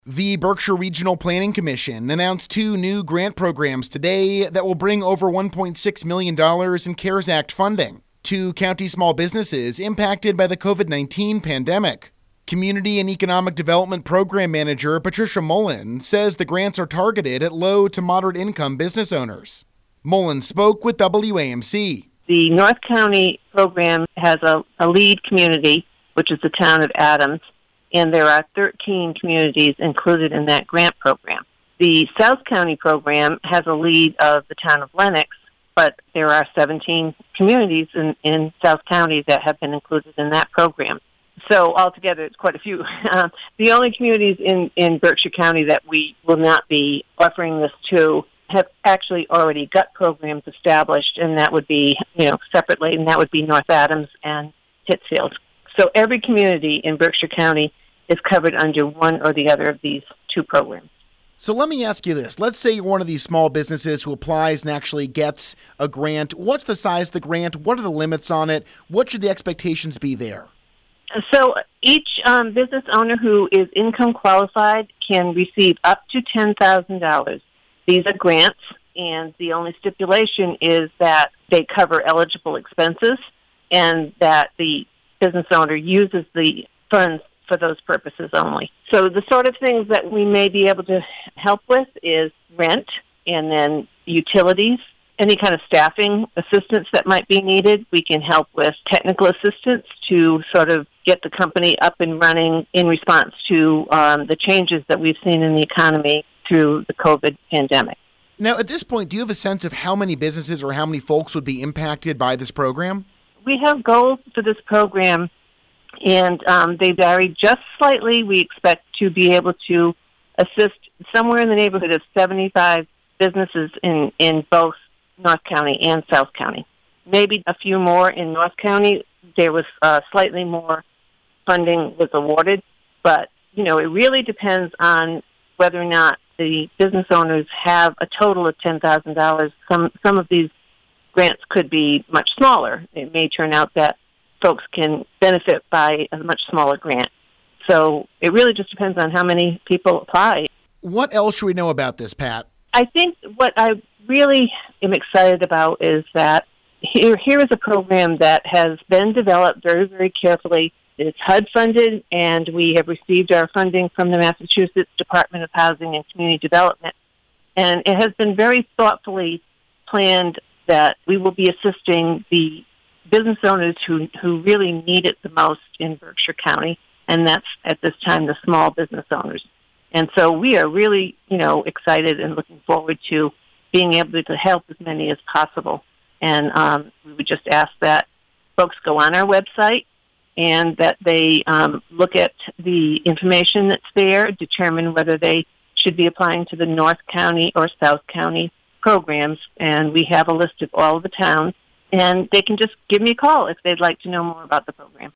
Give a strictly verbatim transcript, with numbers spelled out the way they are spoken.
The Berkshire Regional Planning Commission announced two new grant programs today that will bring over one point six million dollars in CARES Act funding to county small businesses impacted by the covid nineteen pandemic. Community and Economic Development Program Manager Patricia Mullen says the grants are targeted at low to moderate income business owners. Mullen spoke with W A M C. The North County program has a, a lead community, which is the town of Adams, and there are thirteen communities included in that grant program. The South County program has a lead of the town of Lenox, but there are seventeen communities in, in South County that have been included in that program. So altogether, it's quite a few. Uh, the only communities in, in Berkshire County that we will not be offering this to have actually already got programs established, and that would be, you know, separately, and that would be North Adams and Pittsfield. So every community in Berkshire County is covered under one or the other of these two programs. So let me ask you this. Let's say you're one of these small businesses who applies and actually gets a grant. What's the size of the grant? What are the limits on it? What should the expectations be there? So each um, business owner who is income qualified can receive up to ten thousand dollars. These are grants, and the only stipulation is that they cover eligible expenses and that the business owner uses the funds for those purposes only. So the sort of things that we may be able to help with is rent, and then utilities, any kind of staffing assistance that might be needed. We can help with technical assistance to sort of get the company up and running in response to um, the changes that we've seen in the economy through the COVID pandemic. Now, at this point, do you have a sense of how many businesses or how many folks would be impacted by this program? We have goals for this program, and um, they vary just slightly. We expect to be able to assist somewhere in the neighborhood of seventy-five businesses in, in both North County and South County. Maybe a few more in North County. There was uh, slightly more funding was awarded, but, you know, it really depends on whether or not the business owners have a total of ten thousand dollars. Some, some of these grants could be much smaller. It may turn out that folks can benefit by a much smaller grant. So it really just depends on how many people apply. What else should we know about this, Pat? I think what I really am excited about is that here, here is a program that has been developed very, very carefully. It's H U D funded, and we have received our funding from the Massachusetts Department of Housing and Community Development. And it has been very thoughtfully planned that we will be assisting the business owners who, who really need it the most in Berkshire County, and that's at this time the small business owners. And so we are really, you know, excited and looking forward to being able to help as many as possible. And um, we would just ask that folks go on our website and that they um, look at the information that's there, determine whether they should be applying to the North County or South County programs. And we have a list of all of the towns. And they can just give me a call if they'd like to know more about the program.